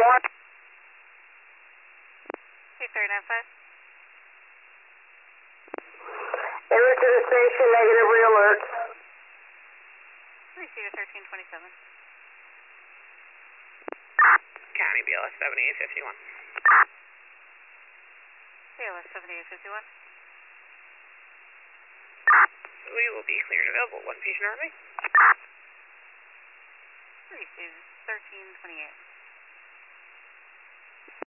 2395. En route to the station, negative re-alert. Receiver 1327. County BLS 7851. BLS 7851. We will be clear and available. One patient RV. Receiver 1328.